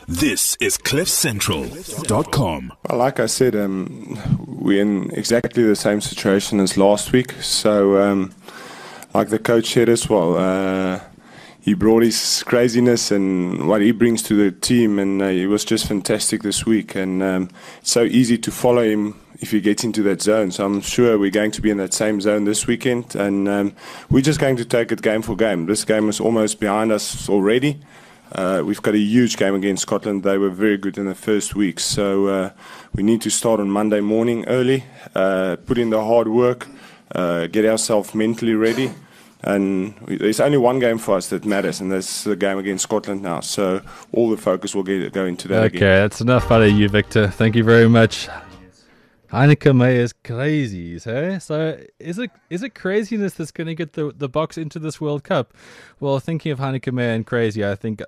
This is CliffCentral.com. Well, like I said, we're in exactly the same situation as last week. So, like the coach said as well, he brought his craziness and what he brings to the team, and he was just fantastic this week. And it's so easy to follow him if you get into that zone. So I'm sure we're going to be in that same zone this weekend, and we're just going to take it game for game. This game is almost behind us already. We've got a huge game against Scotland. They were very good in the first week, so we need to start on Monday morning early, put in the hard work, get ourselves mentally ready. And there's only one game for us that matters, and that's the game against Scotland now. So all the focus will go into that again. Okay, that's enough out of you, Victor. Thank you very much. Heineke Meyer is crazy, hey? So is it craziness that's going to get the Boks into this World Cup? Well, thinking of Heineke Meyer and crazy, I think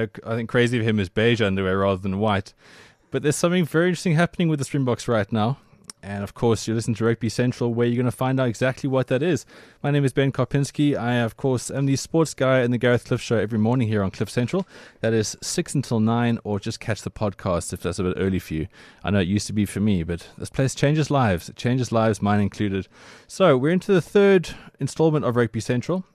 crazy of him is beige underwear rather than white. But there's something very interesting happening with the Springboks right now. And of course, you listen to Rugby Central, where you're going to find out exactly what that is. My name is Ben Karpinski. I, of course, am the sports guy in the Gareth Cliff Show every morning here on Cliff Central. That is 6 until 9, or just catch the podcast if that's a bit early for you. I know it used to be for me, but this place changes lives. It changes lives, mine included. So we're into the third installment of Rugby Central.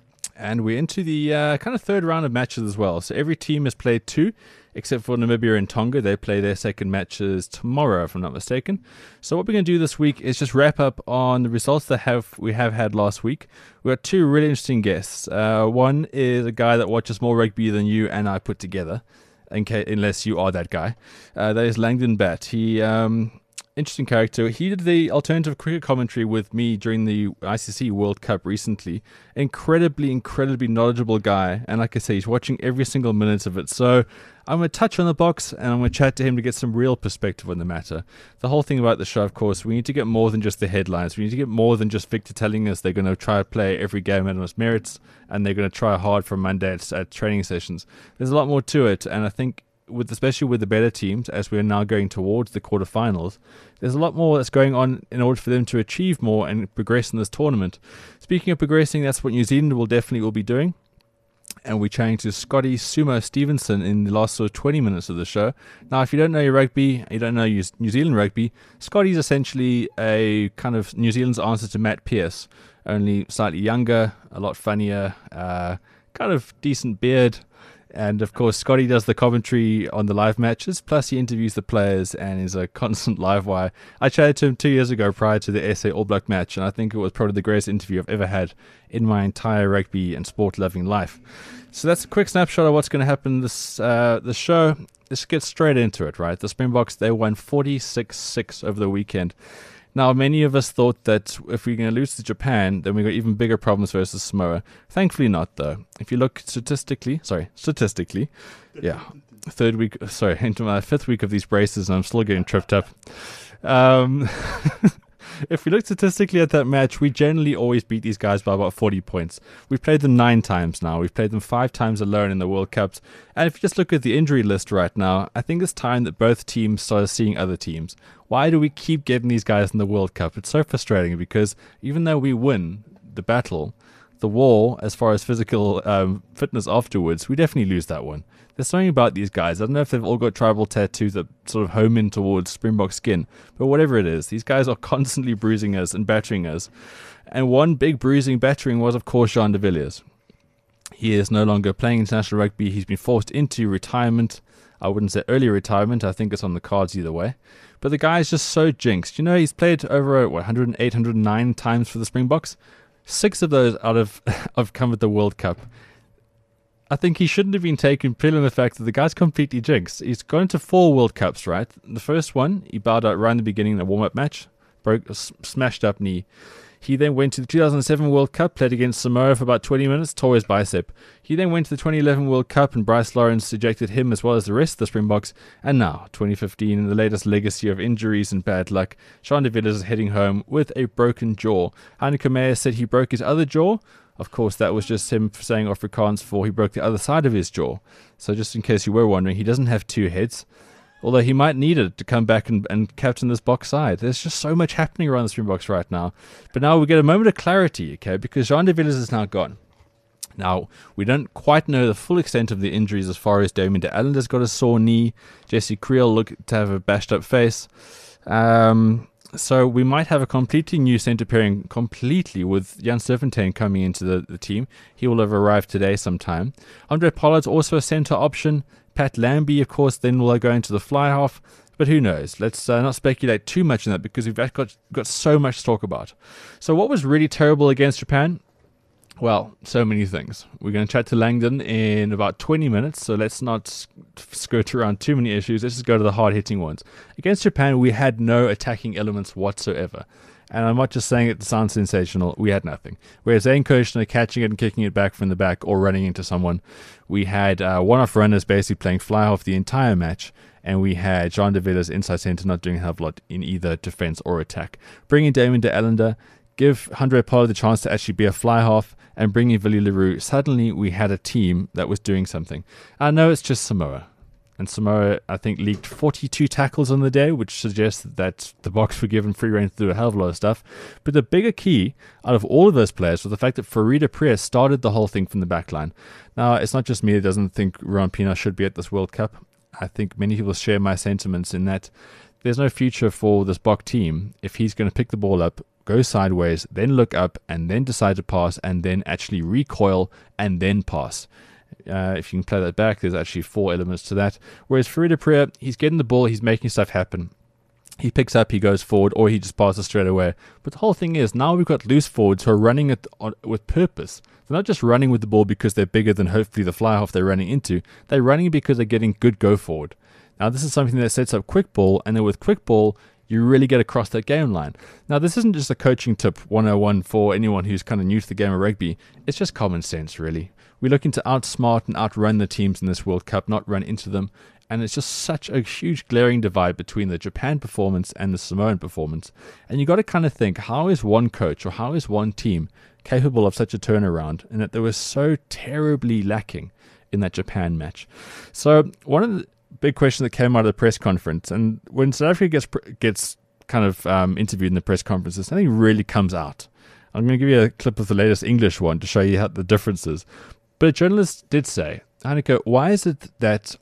And we're into the kind of third round of matches as well. So every team has played 2, except for Namibia and Tonga. They play their second matches tomorrow, if I'm not mistaken. So what we're going to do this week is just wrap up on the results that we have had last week. We've got 2 really interesting guests. One is a guy that watches more rugby than you and I put together, unless you are that guy. That is Langdon Batt. He... interesting character. He did the alternative cricket commentary with me during the ICC World Cup recently. Incredibly knowledgeable guy. And like I say, he's watching every single minute of it. So I'm going to touch on the Boks and I'm going to chat to him to get some real perspective on the matter. The whole thing about the show, of course, we need to get more than just the headlines. We need to get more than just Victor telling us they're going to try to play every game at its merits and they're going to try hard for Monday at training sessions. There's a lot more to it. And I think especially with the better teams, as we're now going towards the quarterfinals, there's a lot more that's going on in order for them to achieve more and progress in this tournament. Speaking of progressing, that's what New Zealand will be doing. And we're chatting to Scotty Sumo Stevenson in the last sort of 20 minutes of the show. Now, if you don't know your rugby, you don't know New Zealand rugby, Scotty's essentially a kind of New Zealand's answer to Matt Pearce, only slightly younger, a lot funnier, kind of decent beard. And, of course, Scotty does the commentary on the live matches, plus he interviews the players and is a constant live wire. I chatted to him 2 years ago prior to the SA All Black match, and I think it was probably the greatest interview I've ever had in my entire rugby and sport-loving life. So that's a quick snapshot of what's going to happen this show. Let's get straight into it, right? The Springboks, they won 46-6 over the weekend. Now, many of us thought that if we're going to lose to Japan, then we've got even bigger problems versus Samoa. Thankfully not, though. If you look statistically, yeah, into my 5th week of these braces, and I'm still getting tripped up. If we look statistically at that match, we generally always beat these guys by about 40 points. We've played them 9 times now. We've played them 5 times alone in the World Cups. And if you just look at the injury list right now, I think it's time that both teams start seeing other teams. Why do we keep getting these guys in the World Cup? It's so frustrating because even though we win the battle, the war, as far as physical fitness afterwards, we definitely lose that one. There's something about these guys. I don't know if they've all got tribal tattoos that sort of home in towards Springbok skin, but whatever it is, these guys are constantly bruising us and battering us. And one big battering was, of course, Jean de Villiers. He is no longer playing international rugby. He's been forced into retirement. I wouldn't say early retirement. I think it's on the cards either way. But the guy is just so jinxed. You know, he's played over 108, 109 times for the Springboks. 6 of those have come at the World Cup. I think he shouldn't have been taken purely on the fact that the guy's completely jinxed. He's gone to 4 World Cups, right? The first one, he bowed out right in the beginning in a warm-up match, broke a smashed up knee. He then went to the 2007 World Cup, played against Samoa for about 20 minutes, tore his bicep. He then went to the 2011 World Cup, and Bryce Lawrence ejected him as well as the rest of the Springboks. And now, 2015, in the latest legacy of injuries and bad luck, Jean de Villiers is heading home with a broken jaw. Heineke Meyer said he broke his other jaw. Of course, that was just him saying Afrikaans for he broke the other side of his jaw. So just in case you were wondering, he doesn't have 2 heads. Although he might need it to come back and captain this Boks side. There's just so much happening around the Springboks right now. But now we get a moment of clarity, okay, because Jean de Villiers is now gone. Now, we don't quite know the full extent of the injuries as far as Damien de Allender's got a sore knee. Jesse Creel looked to have a bashed up face. So we might have a completely new centre pairing completely with Jan Serfontein coming into the team. He will have arrived today sometime. Andre Pollard's also a centre option. Pat Lambie, of course, then will go into the fly half. But who knows? Let's not speculate too much on that because we've got so much to talk about. So what was really terrible against Japan? Well, so many things. We're going to chat to Langdon in about 20 minutes, so let's not skirt around too many issues. Let's just go to the hard-hitting ones. Against Japan, we had no attacking elements whatsoever. And I'm not just saying it to sound sensational. We had nothing. Whereas Zane Kirshner catching it and kicking it back from the back or running into someone. We had one-off runners basically playing fly-half the entire match. And we had Jean de Villiers inside centre not doing a hell of a lot in either defence or attack. Bringing Damien de Allender, give Handré Pollard the chance to actually be a fly-half, and bringing Willie Leroux, suddenly we had a team that was doing something. I know it's just Samoa. And Samoa, I think, leaked 42 tackles on the day, which suggests that the Boks were given free rein to do a hell of a lot of stuff. But the bigger key out of all of those players was the fact that Fourie Prieur started the whole thing from the back line. Now, it's not just me that doesn't think Ruan Pienaar should be at this World Cup. I think many people share my sentiments in that there's no future for this Bok team if he's going to pick the ball up, go sideways, then look up, and then decide to pass, and then actually recoil, and then pass. If you can play that back, there's actually 4 elements to that. Whereas Fourie Prieur, he's getting the ball, he's making stuff happen. He picks up, he goes forward, or he just passes straight away. But the whole thing is, now we've got loose forwards who are running it with purpose. They're not just running with the ball because they're bigger than hopefully the fly-half they're running into. They're running because they're getting good go forward. Now, this is something that sets up quick ball, and then with quick ball, you really get across that game line. Now, this isn't just a coaching tip 101 for anyone who's kind of new to the game of rugby. It's just common sense, really. We're looking to outsmart and outrun the teams in this World Cup, not run into them. And it's just such a huge glaring divide between the Japan performance and the Samoan performance. And you got to kind of think, how is one coach or how is one team capable of such a turnaround, and that they were so terribly lacking in that Japan match? So one of the big questions that came out of the press conference, and when South Africa gets kind of interviewed in the press conferences, something really comes out. I'm going to give you a clip of the latest English one to show you how the differences. But a journalist did say, Hanneke, why is it that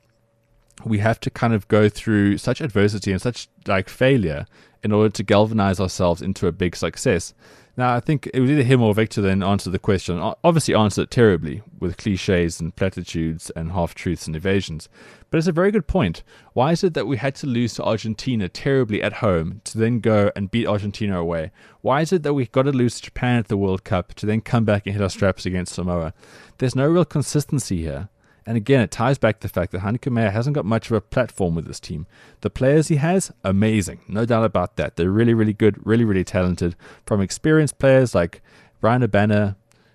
we have to kind of go through such adversity and such failure in order to galvanize ourselves into a big success? Now, I think it was either him or Victor then answered the question. Obviously answered it terribly with cliches and platitudes and half-truths and evasions. But it's a very good point. Why is it that we had to lose to Argentina terribly at home to then go and beat Argentina away? Why is it that we got to lose to Japan at the World Cup to then come back and hit our straps against Samoa? There's no real consistency here. And again, it ties back to the fact that Hanneke Meyer hasn't got much of a platform with this team. The players he has, amazing. No doubt about that. They're really, really good, really, really talented. From experienced players like Brian Abana,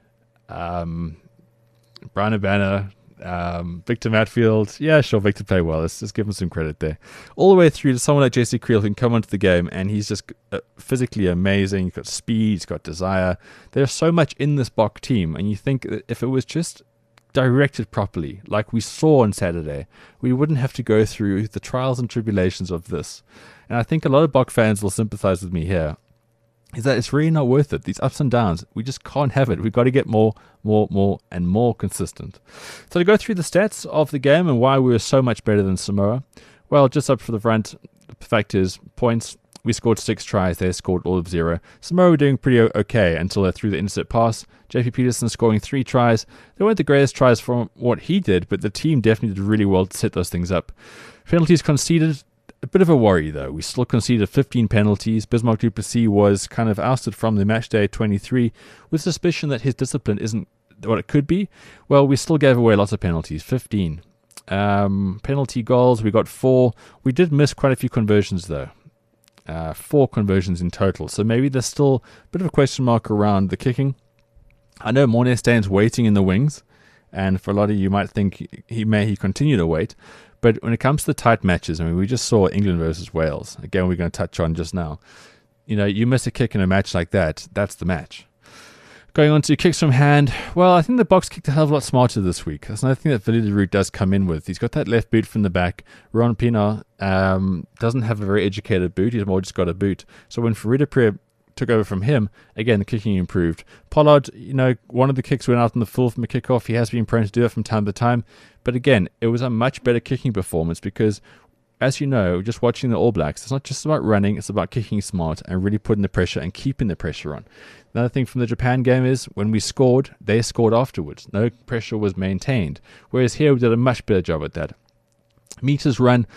Victor Matfield. Yeah, sure, Victor played well. Let's just give him some credit there. All the way through to someone like Jesse Creel who can come onto the game, and he's just physically amazing. He's got speed, he's got desire. There's so much in this Bok team, and you think that if it was just directed properly, like we saw on Saturday, we wouldn't have to go through the trials and tribulations of this. And I think a lot of Bok fans will sympathize with me here, is that it's really not worth it. These ups and downs, we just can't have it. We've got to get more and more consistent. So to go through the stats of the game and why we were so much better than Samoa, well, just up for the front, the fact is, points, we scored 6 tries, they scored all of 0. Samoa were doing pretty okay until they threw the intercept pass. JP Peterson scoring 3 tries. They weren't the greatest tries from what he did, but the team definitely did really well to set those things up. Penalties conceded, a bit of a worry though. We still conceded 15 penalties. Bismarck du Plessis was kind of ousted from the match day at 23 with suspicion that his discipline isn't what it could be. Well, we still gave away lots of penalties, 15. Penalty goals, we got 4. We did miss quite a few conversions though. 4 conversions in total. So maybe there's still a bit of a question mark around the kicking. I know Morné stands waiting in the wings, and for a lot of you might think he continue to wait. But when it comes to the tight matches, I mean, we just saw England versus Wales. Again, we're going to touch on just now. You know, you miss a kick in a match like that, that's the match. Going on to kicks from hand, well, I think the Boks kicked a hell of a lot smarter this week. That's another thing that Willie Leroux does come in with. He's got that left boot from the back. Ruan Pienaar doesn't have a very educated boot. He's more just got a boot. So when Fourie Prieur took over from him, again, the kicking improved. Pollard, one of the kicks went out in the full from a kickoff. He has been prone to do it from time to time. But again, it was a much better kicking performance because, as you know, just watching the All Blacks, it's not just about running, it's about kicking smart and really putting the pressure and keeping the pressure on. Another thing from the Japan game is when we scored, they scored afterwards. No pressure was maintained. Whereas here we did a much better job at that. Meters run,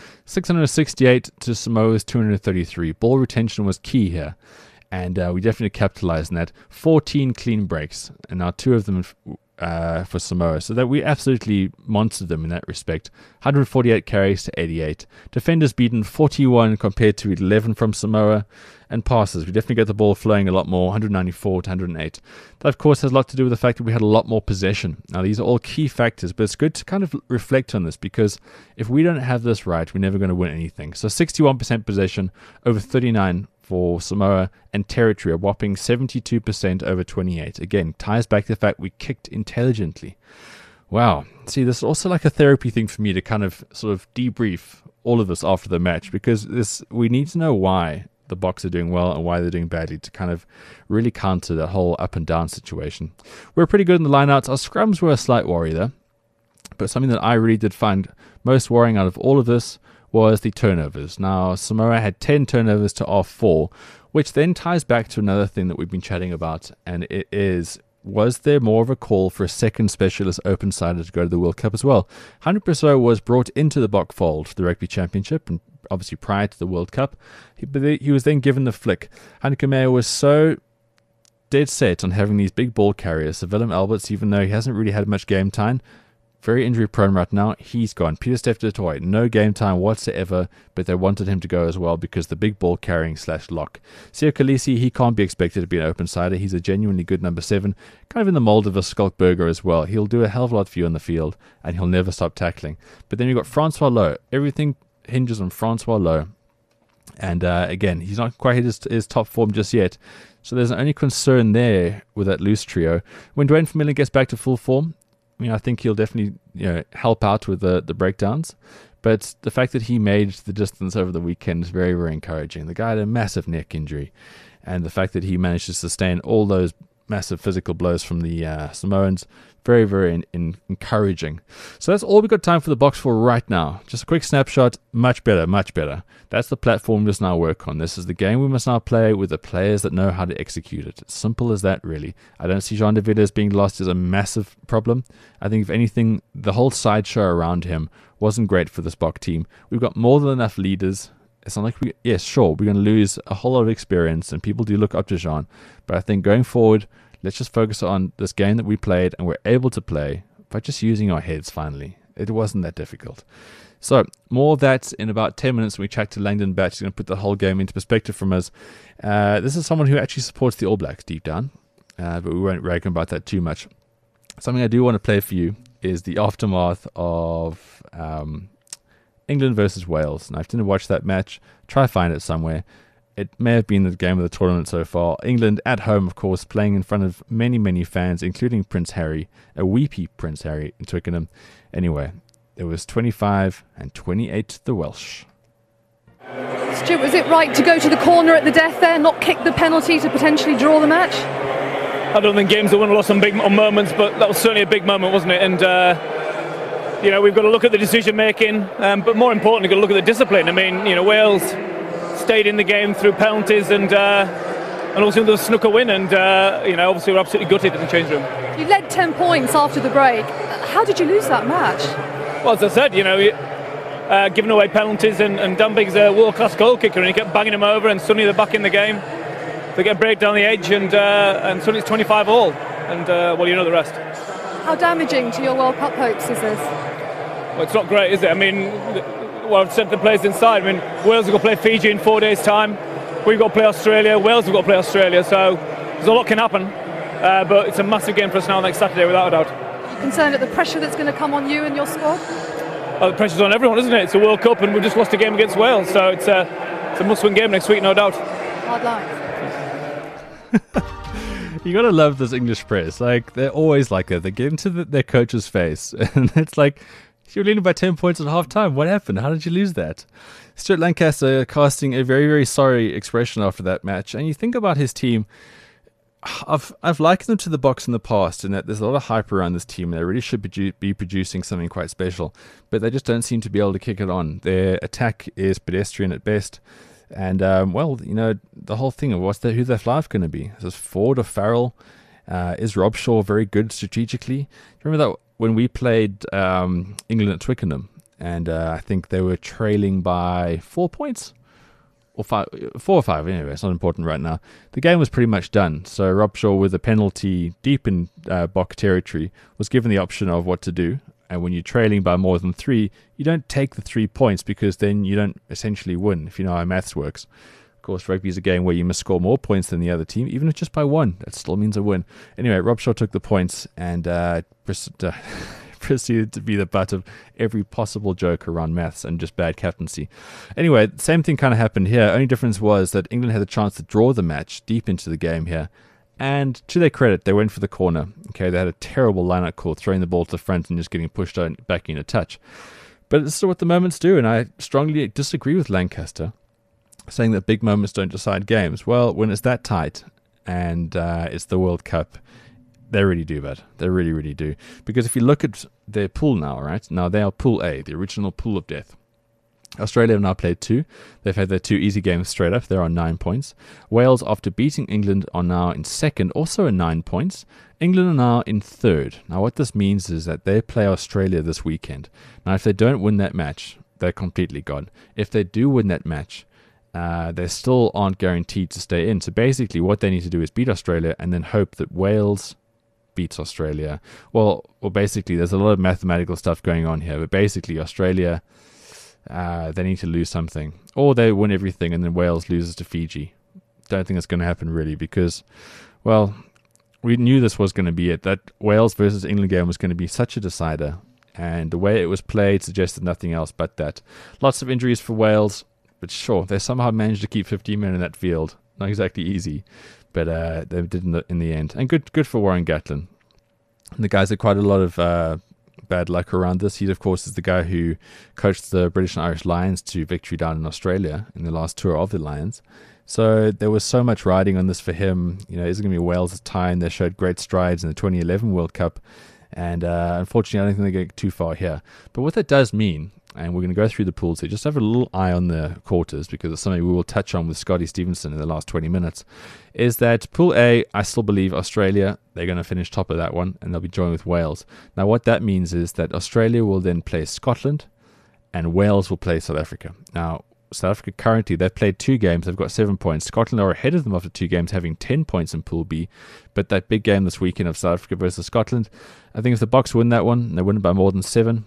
668 to Samoa's 233. Ball retention was key here. And we definitely capitalized on that. 14 clean breaks, and now 2 of them for Samoa. So that we absolutely monstered them in that respect. 148 carries to 88. Defenders beaten 41 compared to 11 from Samoa. And passes, we definitely get the ball flowing a lot more, 194 to 108. That, of course, has a lot to do with the fact that we had a lot more possession. Now, these are all key factors, but it's good to kind of reflect on this because if we don't have this right, we're never going to win anything. So 61% possession over 39 for Samoa, and territory, a whopping 72% over 28. Again, ties back to the fact we kicked intelligently. Wow. See, this is also like a therapy thing for me to kind of sort of debrief all of this after the match because we need to know why the Boks are doing well and why they're doing badly to kind of really counter that whole up and down situation. We're pretty good in the lineouts. Our scrums were a slight worry there, but something that I really did find most worrying out of all of this was the turnovers. Now, Samoa had 10 turnovers to our 4, which then ties back to another thing that we've been chatting about, and it is, was there more of a call for a second specialist open-sided to go to the World Cup as well? 100% was brought into the Bok fold for the Rugby Championship, and obviously prior to the World Cup. He was then given the flick. Heineke Meyer was so dead set on having these big ball carriers. So Willem Alberts, even though he hasn't really had much game time, very injury prone right now, he's gone. Pieter-Steph du Toit, no game time whatsoever, but they wanted him to go as well because the big ball carrying / lock. Siya Kolisi, he can't be expected to be an open sider. He's a genuinely good number 7, kind of in the mold of a Skalkberger as well. He'll do a hell of a lot for you on the field, and he'll never stop tackling. But then you've got Francois Lowe. Everything hinges on Francois Lowe. And again, he's not quite hit his top form just yet. So there's only concern there with that loose trio. When Dwayne Vermeulen gets back to full form, I think he'll definitely help out with the breakdowns. But the fact that he made the distance over the weekend is very, very encouraging. The guy had a massive neck injury. And the fact that he managed to sustain all those massive physical blows from the Samoans, very, very encouraging. So that's all we've got time for the Boks for right now. Just a quick snapshot. Much better, much better. That's the platform we must now work on. This is the game we must now play with the players that know how to execute it. It's simple as that, really. I don't see Jean de Villiers being lost as a massive problem. I think, if anything, the whole sideshow around him wasn't great for this Bok team. We've got more than enough leaders. It's not like yes, sure, we're going to lose a whole lot of experience, and people do look up to Jean. But I think going forward, let's just focus on this game that we played and we're able to play by just using our heads finally. It wasn't that difficult. So, more of that in about 10 minutes when we chat to Langdon Batch. He's going to put the whole game into perspective from us. This is someone who actually supports the All Blacks deep down, but we won't rag about that too much. Something I do want to play for you is the aftermath of England versus Wales. Now, if you didn't watch that match, try to find it somewhere. It may have been the game of the tournament so far. England at home, of course, playing in front of many, many fans, including Prince Harry, a weepy Prince Harry in Twickenham. Anyway, it was 25-28 to the Welsh. Stuart, was it right to go to the corner at the death there, not kick the penalty to potentially draw the match? I don't think games are won or lost on big moments, but that was certainly a big moment, wasn't it? And we've got to look at the decision making, but more importantly, we've got to look at the discipline. I mean, Wales stayed in the game through penalties and also the snooker win, and obviously we're absolutely gutted in the change room. You led 10 points after the break. How did you lose that match? Well, as I said, giving away penalties, and Dumbig's a world-class goal kicker, and he kept banging him over, and suddenly they're back in the game. They get a break down the edge, and suddenly it's 25 all, and the rest. How damaging to your World Cup hopes is this? Well, it's not great, is it? I mean, I've said to the players inside, Wales have got to play Fiji in 4 days' time. We've got to play Australia. Wales have got to play Australia. So there's a lot can happen. But it's a massive game for us now next Saturday, without a doubt. Are you concerned at the pressure that's going to come on you and your squad? Well, the pressure's on everyone, isn't it? It's a World Cup, and we've just lost a game against Wales. So it's a must-win game next week, no doubt. Hard luck. You gotta love this English press. Like, they're always like that. They get into their coach's face, and it's like, You were leading by 10 points at half-time. What happened? How did you lose that? Stuart Lancaster casting a very, very sorry expression after that match. And you think about his team, I've likened them to the Boks in the past in that there's a lot of hype around this team. They really should be producing something quite special, but they just don't seem to be able to kick it on. Their attack is pedestrian at best. And, the whole thing of who's their flank going to be? Is this Ford or Farrell? Is Robshaw very good strategically? Remember that when we played England at Twickenham, and I think they were trailing by 4 points? Or 4 or 5, anyway, it's not important right now. The game was pretty much done. So Robshaw, with a penalty deep in Bok territory, was given the option of what to do. And when you're trailing by more than 3, you don't take the 3 points because then you don't essentially win, if you know how maths works. Of course, rugby is a game where you must score more points than the other team, even if just by 1. That still means a win. Anyway, Robshaw took the points and proceeded to be the butt of every possible joke around maths and just bad captaincy. Anyway, same thing kind of happened here. Only difference was that England had the chance to draw the match deep into the game here. And to their credit, they went for the corner. Okay, they had a terrible line-out call, throwing the ball to the front and just getting pushed back in a touch. But this is what the moments do, and I strongly disagree with Lancaster, saying that big moments don't decide games. Well, when it's that tight and it's the World Cup, they really do, but they really, really do. Because if you look at their pool now, right? Now they are Pool A, the original pool of death. Australia have now played 2. They've had their 2 easy games straight up. They're on 9 points. Wales, after beating England, are now in second, also on 9 points. England are now in third. Now what this means is that they play Australia this weekend. Now if they don't win that match, they're completely gone. If they do win that match, they still aren't guaranteed to stay in. So basically what they need to do is beat Australia and then hope that Wales beats Australia. Well, basically there's a lot of mathematical stuff going on here, but basically Australia, they need to lose something. Or they win everything and then Wales loses to Fiji. Don't think it's going to happen really because, well, we knew this was going to be it. That Wales versus England game was going to be such a decider. And the way it was played suggested nothing else but that. Lots of injuries for Wales, but sure, they somehow managed to keep 15 men in that field. Not exactly easy, but they did in the end. And good for Warren Gatland. And the guys had quite a lot of bad luck around this. He, of course, is the guy who coached the British and Irish Lions to victory down in Australia in the last tour of the Lions. So there was so much riding on this for him. You know, is it going to be Wales' time? They showed great strides in the 2011 World Cup. And unfortunately, I don't think they get too far here. But what that does mean, and we're going to go through the pools here, just have a little eye on the quarters because it's something we will touch on with Scotty Stevenson in the last 20 minutes, is that Pool A, I still believe Australia, they're going to finish top of that one and they'll be joined with Wales. Now what that means is that Australia will then play Scotland and Wales will play South Africa. Now South Africa currently, they've played 2 games, they've got 7 points. Scotland are ahead of them after 2 games, having 10 points in Pool B. But that big game this weekend of South Africa versus Scotland, I think if the Boks win that one, and they win it by more than 7,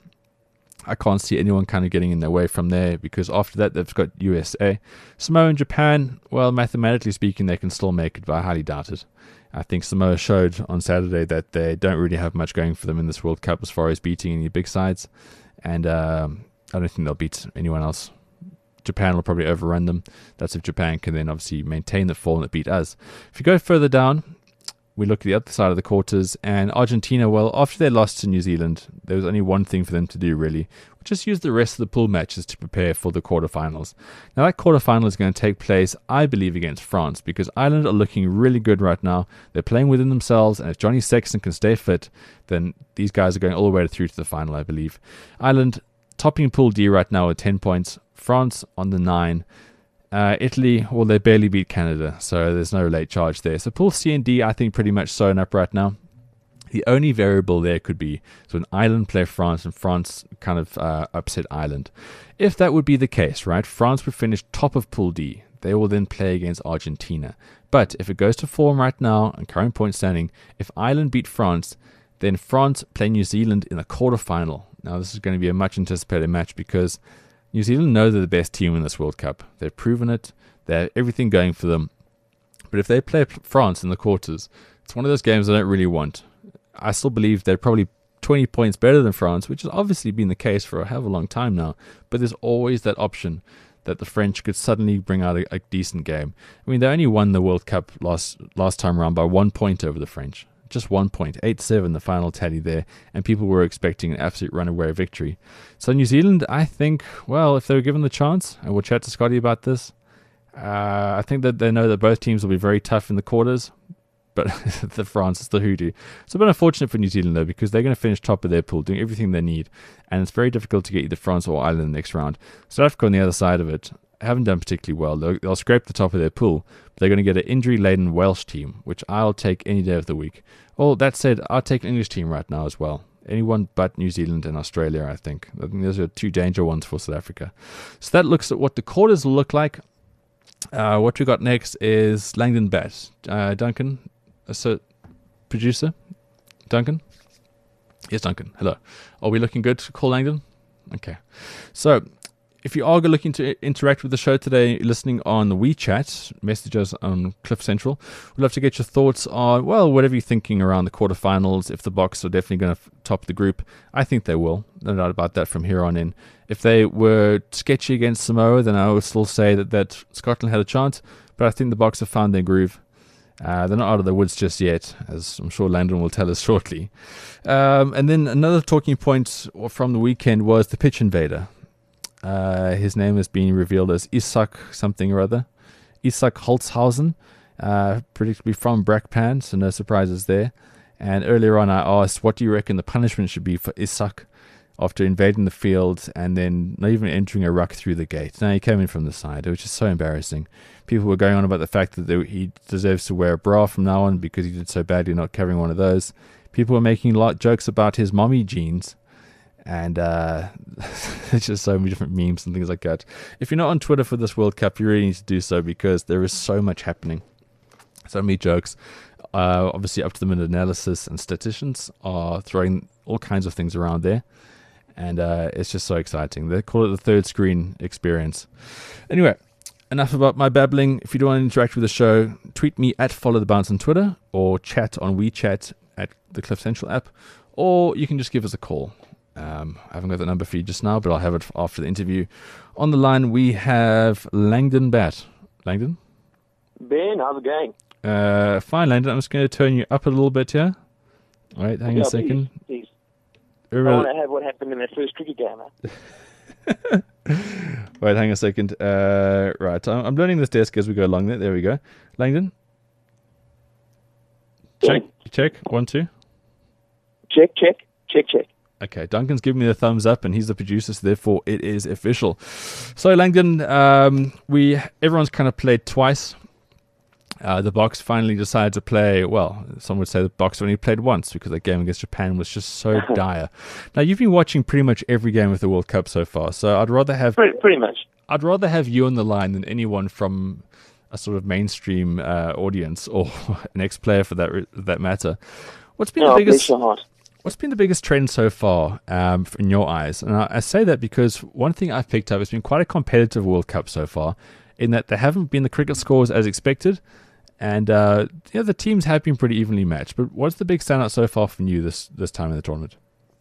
I can't see anyone kind of getting in their way from there, because after that they've got USA. Samoa and Japan, well, mathematically speaking, they can still make it, but I highly doubt it. I think Samoa showed on Saturday that they don't really have much going for them in this World Cup as far as beating any big sides, and I don't think they'll beat anyone else. Japan will probably overrun them. That's if Japan can then obviously maintain the form that beat us. If you go further down, we look at the other side of the quarters, and Argentina, well, after they lost to New Zealand, there was only one thing for them to do, really, which is use the rest of the pool matches to prepare for the quarterfinals. Now, that quarterfinal is going to take place, I believe, against France, because Ireland are looking really good right now. They're playing within themselves, and if Johnny Sexton can stay fit, then these guys are going all the way through to the final, I believe. Ireland topping Pool D right now with 10 points. France on the 9. Italy, well, they barely beat Canada, so there's no late charge there. So Pool C and D, I think, pretty much sewn up right now. The only variable there could be so when Ireland play France and France kind of upset Ireland. If that would be the case, right, France would finish top of Pool D. They will then play against Argentina. But if it goes to form right now and current point standing, if Ireland beat France, then France play New Zealand in the quarterfinal. Now, this is going to be a much anticipated match because New Zealand know they're the best team in this World Cup. They've proven it. They have everything going for them. But if they play France in the quarters, it's one of those games I don't really want. I still believe they're probably 20 points better than France, which has obviously been the case for a hell of a long time now. But there's always that option that the French could suddenly bring out a decent game. I mean, they only won the World Cup last time around by 1 point over the French. just 1 point, 8-7 the final tally there, and people were expecting an absolute runaway victory. So New Zealand, I think, well, if they were given the chance, and we'll chat to Scotty about this, I think that they know that both teams will be very tough in the quarters, but the France is the hoodoo. It's a bit unfortunate for New Zealand, though, because they're going to finish top of their pool, doing everything they need, and it's very difficult to get either France or Ireland in the next round. South Africa on the other side of it haven't done particularly well. They'll scrape the top of their pool, but they're going to get an injury-laden Welsh team, which I'll take any day of the week. Well, that said, I'll take an English team right now as well. Anyone but New Zealand and Australia, I think. I think those are two danger ones for South Africa. So that looks at what the quarters will look like. What we got next is Langdon Bat. Duncan, producer? Duncan? Yes, Duncan. Hello. Are we looking good to call Langdon? Okay. So, if you are looking to interact with the show today, listening on the WeChat, message us on Cliff Central. We'd love to get your thoughts on, well, whatever you're thinking around the quarterfinals. If the Boks are definitely going to top the group, I think they will. No doubt about that from here on in. If they were sketchy against Samoa, then I would still say that Scotland had a chance. But I think the Boks have found their groove. They're not out of the woods just yet, as I'm sure Landon will tell us shortly. And then another talking point from the weekend was the pitch invader. His name has been revealed as Isak something or other. Isak Holzhausen, predictably from Brakpan, so no surprises there. And earlier on I asked, what do you reckon the punishment should be for Isak after invading the field and then not even entering a ruck through the gate? Now, he came in from the side, which is so embarrassing. People were going on about the fact that he deserves to wear a bra from now on because he did so badly not covering one of those. People were making a lot of jokes about his mommy jeans. And there's just so many different memes and things like that. If you're not on Twitter for this World Cup, you really need to do so because there is so much happening. So many jokes. Obviously, up to the minute analysis and statisticians are throwing all kinds of things around there. And it's just so exciting. They call it the third screen experience. Anyway, enough about my babbling. If you do want to interact with the show, tweet me at Follow the Bounce on Twitter or chat on WeChat at the Cliff Central app. Or you can just give us a call. I haven't got the number for you just now, but I'll have it after the interview. On the line, we have Langdon Bat. Langdon? Ben, how's it going? Fine, Langdon. I'm just going to turn you up a little bit here. All right, hang on a second. Please. I want to have what happened in that first cricket game. Wait, hang on a second. Right, I'm learning this desk as we go along. There we go. Langdon? Check. 1, 2. Check. Okay, Duncan's giving me the thumbs up, and he's the producer, so therefore it is official. So, Langdon, everyone's kind of played twice. The Boks finally decided to play, well, some would say the Boks only played once because that game against Japan was just so dire. Now, you've been watching pretty much every game of the World Cup so far, so I'd rather have... Pretty much. I'd rather have you on the line than anyone from a sort of mainstream audience or an ex-player for that matter. What's been the biggest... Bless your heart. What's been the biggest trend so far in your eyes? And I say that because one thing I've picked up, it's been quite a competitive World Cup so far in that there haven't been the cricket scores as expected. And the teams have been pretty evenly matched. But what's the big standout so far from you this time in the tournament?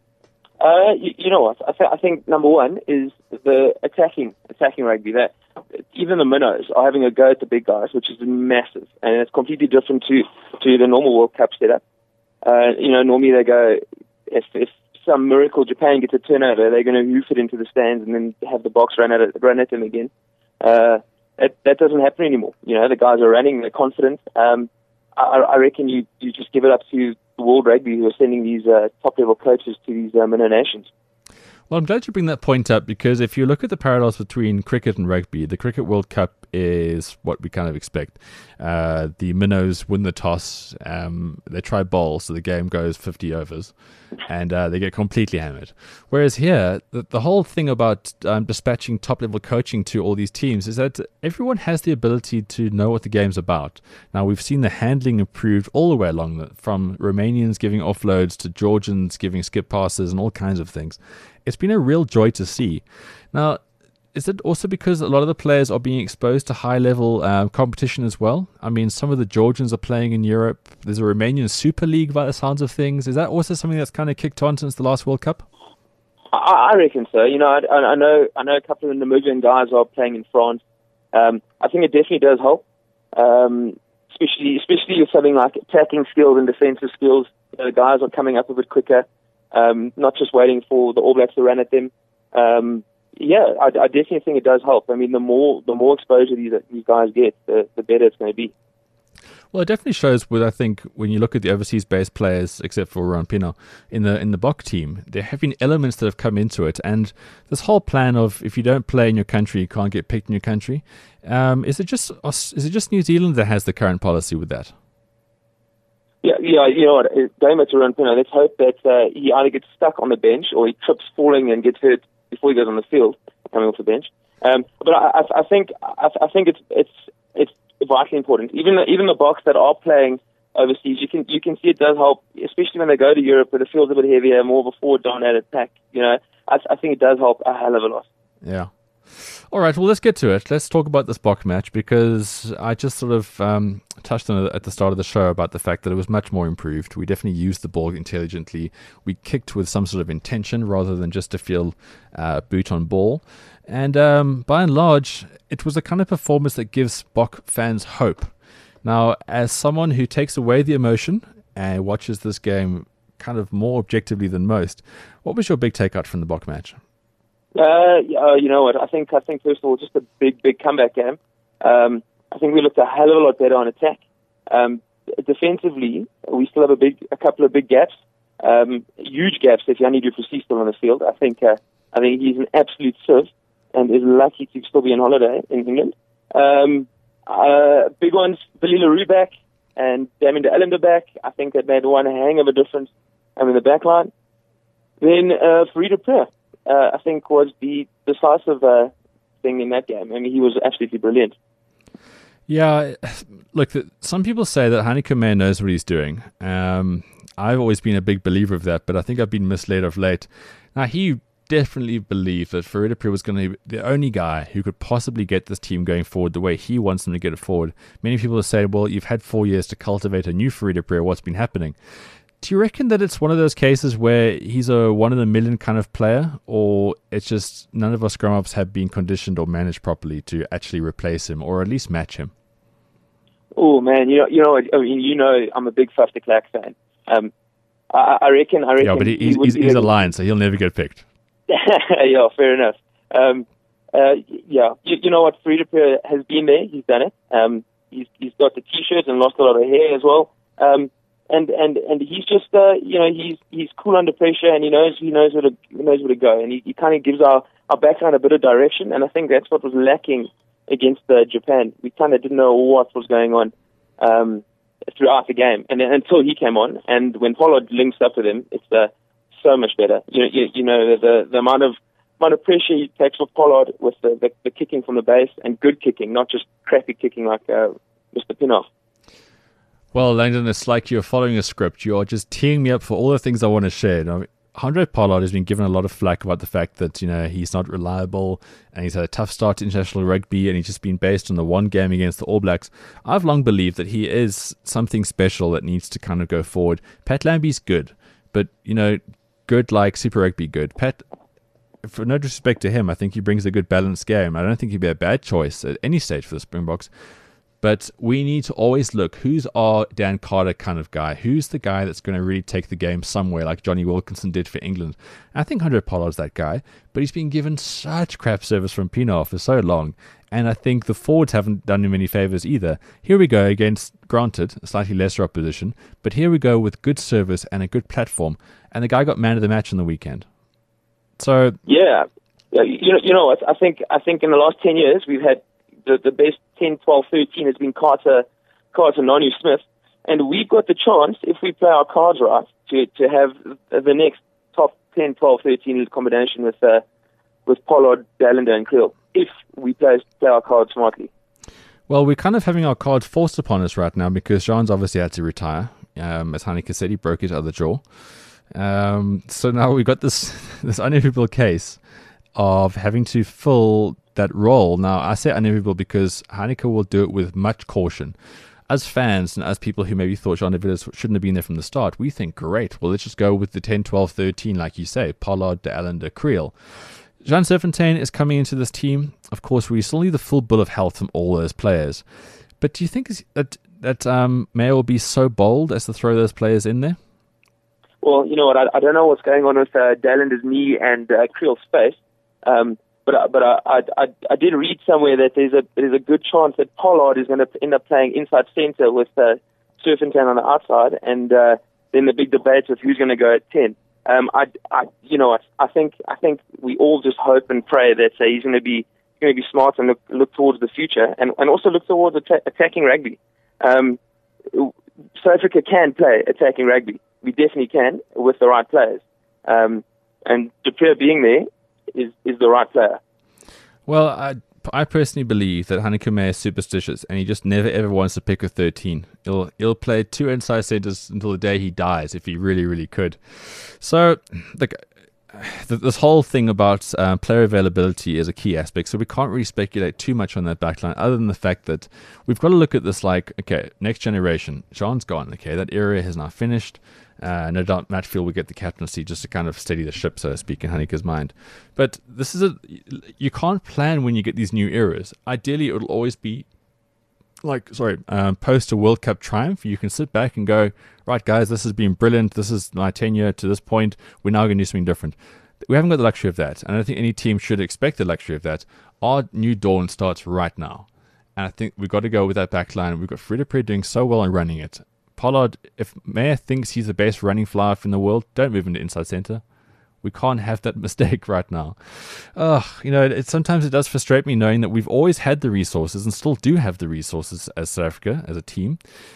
You know what? I think number one is the attacking rugby. That even the minnows are having a go at the big guys, which is massive. And it's completely different to the normal World Cup setup. Normally they go, if some miracle Japan gets a turnover, they're going to hoof it into the stands and then have the Boks run at them again. That doesn't happen anymore. The guys are running, they're confident. I reckon you just give it up to the World Rugby who are sending these top-level coaches to these minnow nations. Well, I'm glad you bring that point up because if you look at the parallels between cricket and rugby, the Cricket World Cup is what we kind of expect. The minnows win the toss, they try bowl, so the game goes 50 overs, and they get completely hammered. Whereas here, the whole thing about dispatching top-level coaching to all these teams is that everyone has the ability to know what the game's about. Now, we've seen the handling improved all the way along, from Romanians giving offloads to Georgians giving skip passes and all kinds of things. It's been a real joy to see. Now, is it also because a lot of the players are being exposed to high-level competition as well? I mean, some of the Georgians are playing in Europe. There's a Romanian Super League by the sounds of things. Is that also something that's kind of kicked on since the last World Cup? I reckon so. I know a couple of Namibian guys are playing in France. I think it definitely does help, especially with something like attacking skills and defensive skills. The guys are coming up a bit quicker, not just waiting for the All Blacks to run at them. I definitely think it does help. I mean, the more exposure these guys get, the better it's going to be. Well, it definitely shows with, I think, when you look at the overseas-based players, except for Rowan Pienaar, in the Bok team, there have been elements that have come into it. And this whole plan of if you don't play in your country, you can't get picked in your country, is it just New Zealand that has the current policy with that? Yeah, you know what, going back to Rowan Pienaar, let's hope that he either gets stuck on the bench or he trips falling and gets hurt before he goes on the field, coming off the bench. But I think it's vitally important. Even the Boks that are playing overseas, you can see it does help, especially when they go to Europe where the field's a bit heavier, more of a forward-dominated pack. You know, I think it does help a hell of a lot. Yeah. All right, well, let's get to it. Let's talk about this Bok match, because I just sort of touched on it at the start of the show about the fact that it was much more improved. We definitely used the ball intelligently. We kicked with some sort of intention rather than just to feel boot on ball. And by and large, it was a kind of performance that gives Bok fans hope. Now, as someone who takes away the emotion and watches this game kind of more objectively than most, what was your big takeout from the Bok match? You know what? I think first of all, just a big comeback game. I think we looked a hell of a lot better on attack. Defensively, we still have a couple of big gaps, huge gaps. If Yanni du Plessis still on the field, I think he's an absolute sieve and is lucky to still be on holiday in England. Big ones, Billy Leroux back and Damien de Allende back. I think that made one hang of a difference in the back line. Then Fourie du Preez, I think, was the decisive thing in that game. I mean, he was absolutely brilliant. Yeah, look, some people say that Heyneke Meyer knows what he's doing. I've always been a big believer of that, but I think I've been misled of late. Now, he definitely believed that Fourie du Preez was going to be the only guy who could possibly get this team going forward the way he wants them to get it forward. Many people have said, well, you've had 4 years to cultivate a new Fourie du Preez. What's been happening? Do you reckon that it's one of those cases where he's a one-in-a-million kind of player, or it's just none of us grown-ups have been conditioned or managed properly to actually replace him or at least match him? Oh man, you know, I'm a big Faf de Klerk fan. I reckon. Yeah, but he's a Lion, so he'll never get picked. Yeah, fair enough. You know what? Fourie du Preez has been there. He's done it. He's got the t-shirts and lost a lot of hair as well. And he's just he's cool under pressure, and he knows where to go, and he kind of gives our backline a bit of direction, and I think that's what was lacking against Japan. We kind of didn't know what was going on throughout the game, and then, until he came on, and when Pollard links up with him, it's so much better. You know the amount of pressure he takes with Pollard, with the kicking from the base, and good kicking, not just crappy kicking like Mr. Pienaar. Well, Langdon, it's like you're following a script. You're just teeing me up for all the things I want to share. Now, Handré Pollard has been given a lot of flack about the fact that, he's not reliable and he's had a tough start to international rugby and he's just been based on the one game against the All Blacks. I've long believed that he is something special that needs to kind of go forward. Pat Lambie's good, but, good like Super Rugby good. Pat, for no disrespect to him, I think he brings a good balanced game. I don't think he'd be a bad choice at any stage for the Springboks. But we need to always look, who's our Dan Carter kind of guy? Who's the guy that's going to really take the game somewhere like Johnny Wilkinson did for England? And I think Handré Pollard's that guy, but he's been given such crap service from Pienaar for so long. And I think the forwards haven't done him any favours either. Here we go against, granted, a slightly lesser opposition, but here we go with good service and a good platform. And the guy got man of the match on the weekend. So yeah, you know what? I think in the last 10 years we've had the best 10, 12, 13 has been Carter, Nonu Smith, and we've got the chance, if we play our cards right, to have the next top 10, 12, 13 combination with Pollard, de Allende, and Kriel, if we play our cards smartly. Well, we're kind of having our cards forced upon us right now because Jean's obviously had to retire. As Heyneke said, he broke his other jaw. So now we've got this unenviable case of having to fill that role. Now, I say unenviable because Heyneke will do it with much caution. As fans and as people who maybe thought Jean de Villiers shouldn't have been there from the start, we think, great, well, let's just go with the 10, 12, 13, like you say, Pollard, de Allende, Kriel. Jean Serfontein is coming into this team. Of course, we still need the full bill of health from all those players. But do you think that Meyer will be so bold as to throw those players in there? Well, you know what? I don't know what's going on with Dallinder's knee and Creel's face, but I did read somewhere that there's a good chance that Pollard is going to end up playing inside centre with Surfington on the outside, and then the big debate of who's going to go at 10. I think we all just hope and pray that he's going to be smart and look towards the future, and also look towards attacking rugby. South Africa can play attacking rugby. We definitely can with the right players, and De Pre being there is the right player. Well, I personally believe that Heineke Meyer is superstitious, and he just never ever wants to pick a 13. He'll play 2 inside centers until the day he dies, if he really, really could. So, this whole thing about player availability is a key aspect, so we can't really speculate too much on that backline, other than the fact that we've got to look at this like, okay, next generation, Jean's gone, okay, that era has now finished. No doubt Matfield will get the captaincy just to kind of steady the ship, so to speak, in Heineke's mind. But this is you can't plan when you get these new eras. Ideally, it will always be post a World Cup triumph. You can sit back and go, right, guys, this has been brilliant. This is my tenure to this point. We're now going to do something different. We haven't got the luxury of that, and I don't think any team should expect the luxury of that. Our new dawn starts right now, and I think we've got to go with that back line. We've got Fred de Pre doing so well in running it. Pollard, if Meyer thinks he's the best running fly in the world, don't move into inside centre. We can't have that mistake right now. Sometimes it does frustrate me knowing that we've always had the resources and still do have the resources as South Africa, as a team.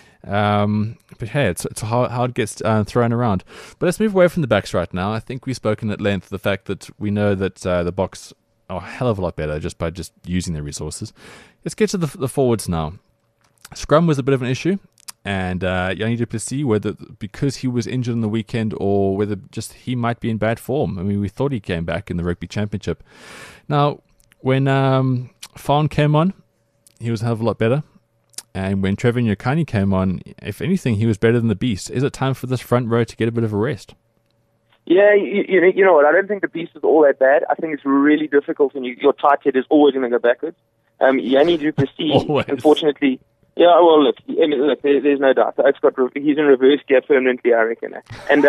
But hey, it's how it gets thrown around. But let's move away from the backs right now. I think we've spoken at length the fact that we know that the Boks are a hell of a lot better just by just using their resources. Let's get to the forwards now. Scrum was a bit of an issue. And Yanni du Plessis, whether because he was injured on the weekend or whether just he might be in bad form. I mean, we thought he came back in the Rugby Championship. Now, when Fawn came on, he was a hell of a lot better. And when Trevor Nyakani came on, if anything, he was better than the Beast. Is it time for this front row to get a bit of a rest? Yeah, you know what? I don't think the Beast is all that bad. I think it's really difficult when your tight head is always going to go backwards. Yanni du Plessis, unfortunately... Yeah, well, look, there's no doubt. He's in reverse gear permanently, I reckon. And,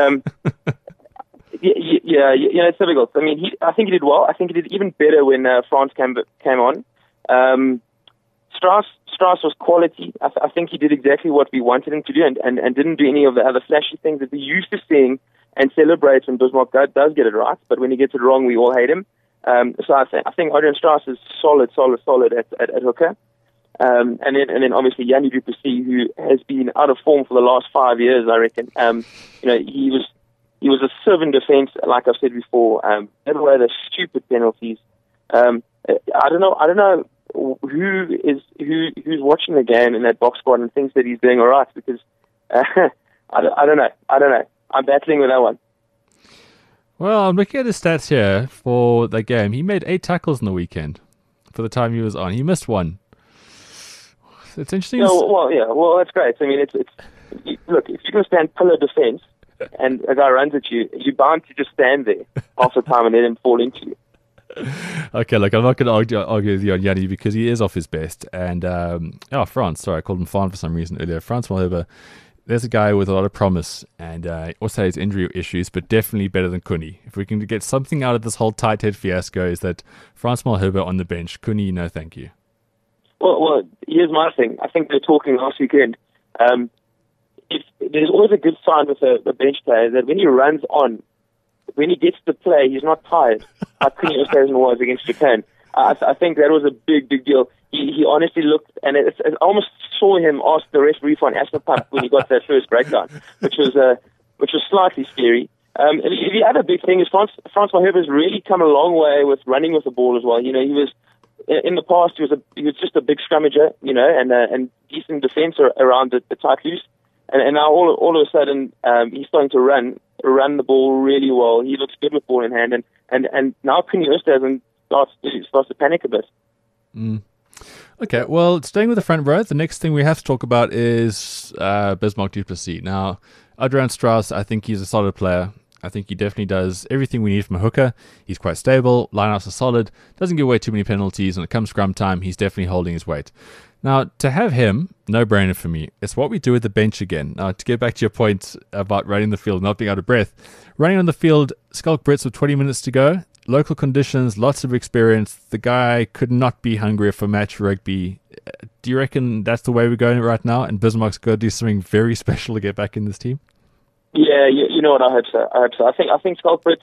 it's difficult. I mean, I think he did well. I think he did even better when France came on. Strauss was quality. I think he did exactly what we wanted him to do and didn't do any of the other flashy things that we used to seeing and celebrate when Bismarck does get it right. But when he gets it wrong, we all hate him. So I think Adrian Strauss is solid at hooker. And then obviously Yanni du Plessis, who has been out of form for the last 5 years, I reckon. He was a servant defence, like I've said before. Never away the stupid penalties. I don't know who's watching the game in that box squad and thinks that he's doing all right, because I don't know. I'm battling with that one. Well, I'm looking at his stats here for the game. He made 8 tackles in the weekend for the time he was on. He missed 1. It's interesting. Well, that's great. I mean, look, if you're going to stand pillar defense and a guy runs at you, you're bound to just stand there half the time and let him fall into you. Okay, look, I'm not going to argue with you on Yanni because he is off his best. And, France, sorry, I called him Fawn for some reason earlier. France Malherbe, there's a guy with a lot of promise and also has injury issues, but definitely better than Kuni. If we can get something out of this whole tight head fiasco, is that France Malherbe on the bench. Kuni, no thank you. Well, here's my thing. I think they were talking last weekend. There's always a good sign with a bench player that when he runs on, when he gets to play, he's not tired. Like Kuni Oosthuizen was against Japan. I think that was a big deal. He honestly looked, and I almost saw him ask the referee for an asthma pump when he got that first breakdown, which was slightly scary. The other big thing is France Malherbe has really come a long way with running with the ball as well. You know, he was in the past he was just a big scrummager, you know, and decent defence around the tight loose, and now all of a sudden he's starting to run the ball really well. He looks good with ball in hand, and now Kuni Oosthuizen starts to panic a bit. Okay, well, staying with the front row, the next thing we have to talk about is Bismarck du Plessis. Now, Adrian Strauss, I think he's a solid player. I think he definitely does everything we need from a hooker. He's quite stable, lineouts are solid, doesn't give away too many penalties. When it comes scrum time, he's definitely holding his weight. Now, to have him, no-brainer for me. It's what we do with the bench again. Now, to get back to your point about running the field, not being out of breath. Running on the field, Schalk Brits with 20 minutes to go. Local conditions, lots of experience. The guy could not be hungrier for match rugby. Do you reckon that's the way we're going right now? And Bismarck's got to do something very special to get back in this team? Yeah, you know what? I hope so. I think Schalk Brits,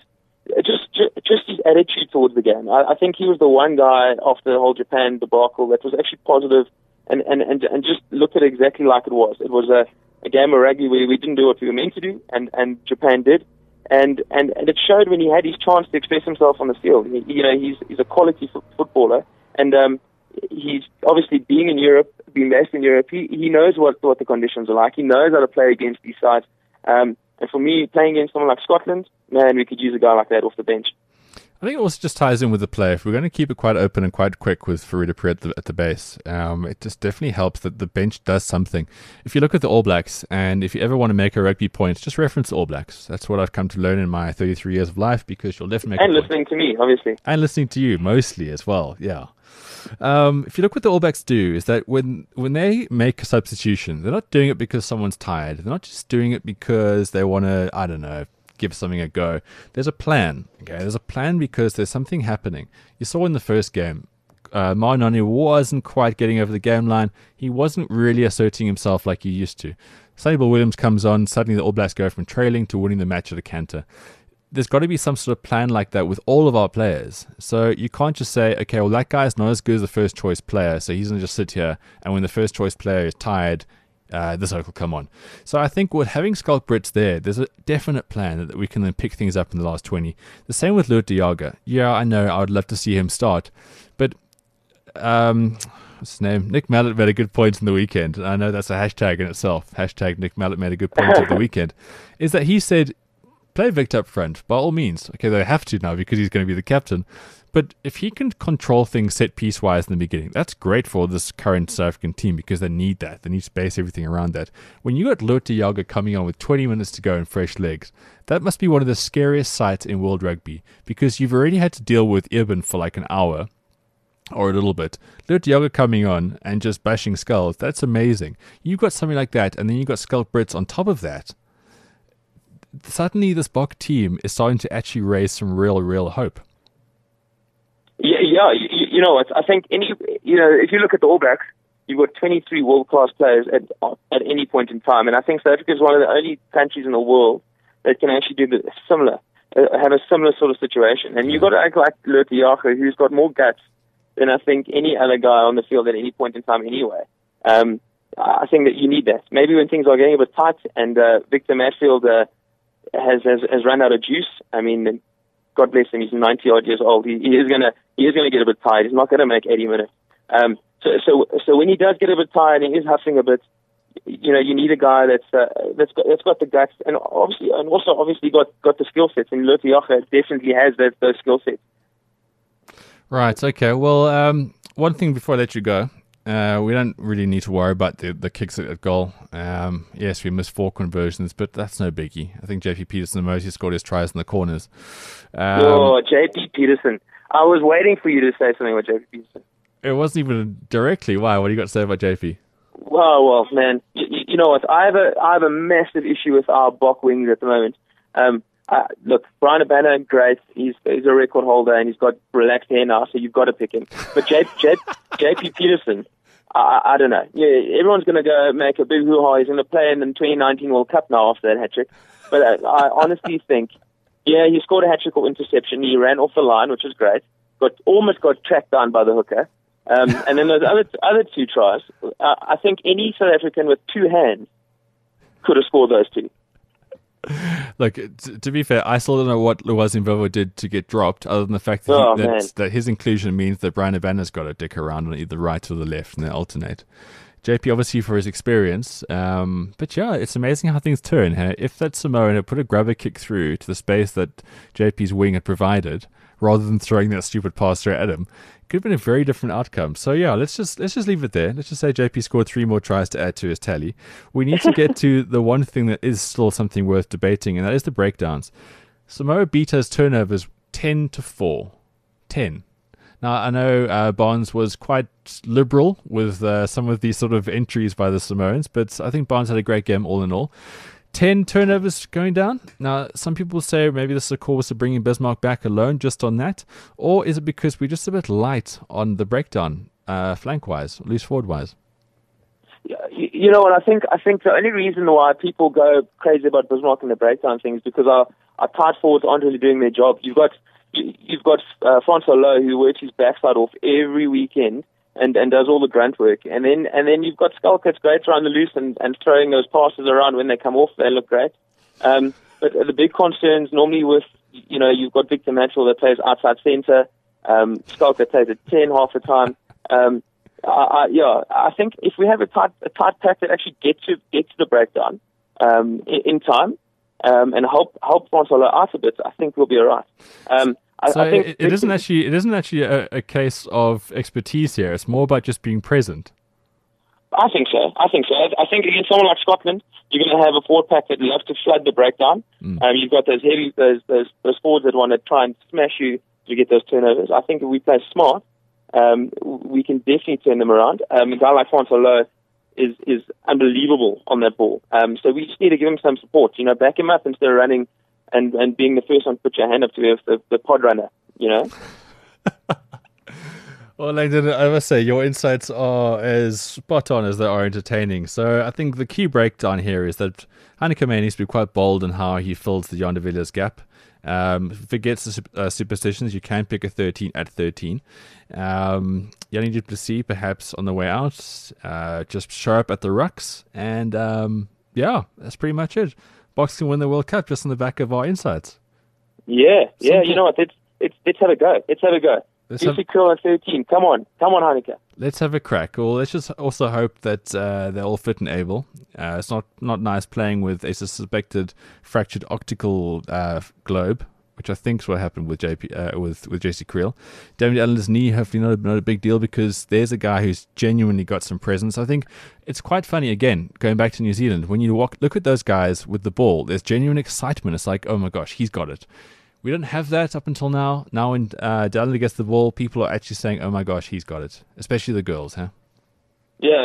just his attitude towards the game. I think he was the one guy after the whole Japan debacle that was actually positive and just looked at it exactly like it was. It was a game of rugby where we didn't do what we were meant to do, and Japan did. And it showed when he had his chance to express himself on the field. He's a quality footballer, and he's obviously being based in Europe. He knows what the conditions are like. He knows how to play against these sides. And for me, playing against someone like Scotland, man, we could use a guy like that off the bench. I think it also just ties in with the play. If we're going to keep it quite open and quite quick with Fourie du Preez at the base, it just definitely helps that the bench does something. If you look at the All Blacks, and if you ever want to make a rugby point, just reference the All Blacks. That's what I've come to learn in my 33 years of life, because you'll definitely make a point. And listening to me, obviously. And listening to you, mostly, as well, yeah. If you look what the All Blacks do, is that when they make a substitution, they're not doing it because someone's tired. They're not just doing it because they want to, I don't know, give something a go. There's a plan. Okay, there's a plan because there's something happening. You saw in the first game, Ma'a wasn't quite getting over the game line. He wasn't really asserting himself like he used to. Sonny Bill Williams comes on. Suddenly the All Blacks go from trailing to winning the match at a canter. There's got to be some sort of plan like that with all of our players. So you can't just say, okay, well, that guy's not as good as the first choice player, so he's going to just sit here, and when the first choice player is tired, this will come on. So I think with having Schalk Brits there's a definite plan that we can then pick things up in the last 20. The same with Lood de Jager. Yeah, I know, I would love to see him start, but what's his name? Nick Mallett made a good point in the weekend. I know that's a hashtag in itself. Hashtag Nick Mallett made a good point of the weekend. Is that he said, play Victor up front, by all means. Okay, they have to now because he's going to be the captain. But if he can control things set piece-wise in the beginning, that's great for this current South African team because they need that. They need to base everything around that. When you got Lood de Jager coming on with 20 minutes to go and fresh legs, that must be one of the scariest sights in world rugby because you've already had to deal with Irvin for like an hour or a little bit. Lood de Jager coming on and just bashing skulls, that's amazing. You've got something like that, and then you've got Schalk Brits on top of that. Suddenly this Bok team is starting to actually raise some real hope. Yeah. You know what? I think if you look at the All Blacks, you've got 23 world-class players at any point in time, and I think South Africa is one of the only countries in the world that can actually do have a similar sort of situation. And you've got to act like Lood de Jager, who's got more guts than I think any other guy on the field at any point in time anyway. I think that you need that. Maybe when things are getting a bit tight and Victor Matfield has run out of juice. I mean, God bless him, he's 90-odd years old. He is gonna get a bit tired. He's not going to make 80 minutes. So when he does get a bit tired and he's huffing a bit, you need a guy that's got the guts and also obviously got the skill sets. And Lood de Jager definitely has those skill sets. Right. Okay. Well, one thing before I let you go. We don't really need to worry about the kicks at goal. Yes, we missed 4 conversions, but that's no biggie. I think JP Peterson mostly scored his tries in the corners. JP Peterson. I was waiting for you to say something about JP Peterson. It wasn't even directly. Why? What do you got to say about JP? Well, man. You know what? I have a massive issue with our Bok wings at the moment. Look, Brian Abana, great. He's a record holder and he's got relaxed hair now, so you've got to pick him. But JP Peterson, I don't know. Yeah, everyone's going to go make a big hoo-ha. He's going to play in the 2019 World Cup now after that hat-trick. But I honestly think, yeah, he scored a hat-trick or interception. He ran off the line, which was great. Almost got tracked down by the hooker. And then those other 2 tries, I think any South African with 2 hands could have scored those 2. Look, to be fair, I still don't know what Lwazi Mvovo did to get dropped, other than the fact that, that his inclusion means that Brian Abana's got to dick around on either the right or the left and they alternate. JP, obviously, for his experience. But yeah, it's amazing how things turn. Hey? If that Samoan had put a grubber kick through to the space that JP's wing had provided, rather than throwing that stupid pass straight at him, it could have been a very different outcome. So yeah, let's just leave it there. Let's just say JP scored 3 more tries to add to his tally. We need to get to the one thing that is still something worth debating, and that is the breakdowns. Samoa beat us turnovers 10-4. 10. Now, I know Barnes was quite liberal with some of these sort of entries by the Samoans, but I think Barnes had a great game all in all. 10 turnovers going down. Now, some people say maybe this is a cause to bringing Bismarck back alone just on that, or is it because we're just a bit light on the breakdown, flank-wise, loose forward-wise? You know what, I think the only reason why people go crazy about Bismarck and the breakdown thing is because our tight forwards aren't really doing their job. You've got Francois Lowe, who works his backside off every weekend and does all the grunt work. And then you've got Skulk that's great around the loose and throwing those passes around when they come off. They look great. But the big concerns normally with, you've got Victor Maxwell that plays outside centre, Skulk that plays at 10 half the time. I think if we have a tight pack that actually get to the breakdown in time and help Francois Lowe out a bit, I think we'll be all right. I think it isn't actually a case of expertise here. It's more about just being present. I think so. I think against someone like Scotland, you're going to have a forward pack that loves to flood the breakdown. You've got those heavy, those forwards that want to try and smash you to get those turnovers. I think if we play smart, we can definitely turn them around. A guy like Francois Lowe is unbelievable on that ball. So we just need to give him some support. Back him up instead of running and being the first one to put your hand up to the pod runner. Well, Langdon, I must say, your insights are as spot on as they are entertaining. So I think the key breakdown here is that Heineke May needs to be quite bold in how he fills the Jan de Villiers gap. Forgets the superstitions. You can pick a 13 at 13. Yannick du Plessis, perhaps on the way out, just show up at the rucks. And that's pretty much it. Box can win the World Cup just on the back of our insights. Yeah. Simple. You know what? Let's have a go. Jesse Kriel at 13. Come on, Heineke. Let's have a crack. Well, let's just also hope that they're all fit and able. It's not nice playing with a suspected fractured optical globe, which I think is what happened with with Jesse Kriel. David Allen's knee, hopefully not a big deal, because there's a guy who's genuinely got some presence. I think it's quite funny, again, going back to New Zealand, when you look at those guys with the ball, there's genuine excitement. It's like, oh my gosh, he's got it. We don't have that up until now. Now when Dallin gets the ball, people are actually saying, oh my gosh, he's got it. Especially the girls, huh? Yeah.